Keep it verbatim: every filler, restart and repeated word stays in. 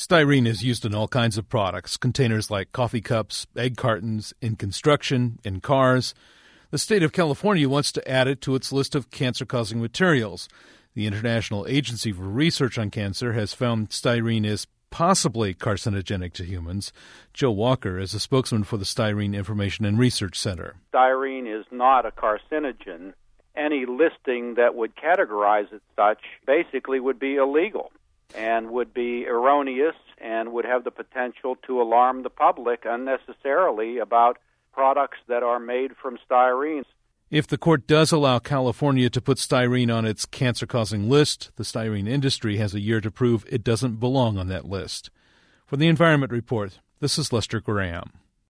Styrene is used in all kinds of products, containers like coffee cups, egg cartons, in construction, in cars. The state of California wants to add it to its list of cancer-causing materials. The International Agency for Research on Cancer has found styrene is possibly carcinogenic to humans. Joe Walker is a spokesman for the Styrene Information and Research Center. Styrene is not a carcinogen. Any listing that would categorize it such basically would be illegal and would be erroneous and would have the potential to alarm the public unnecessarily about products that are made from styrene. If the court does allow California to put styrene on its cancer-causing list, the styrene industry has a year to prove it doesn't belong on that list. For the Environment Report, this is Lester Graham.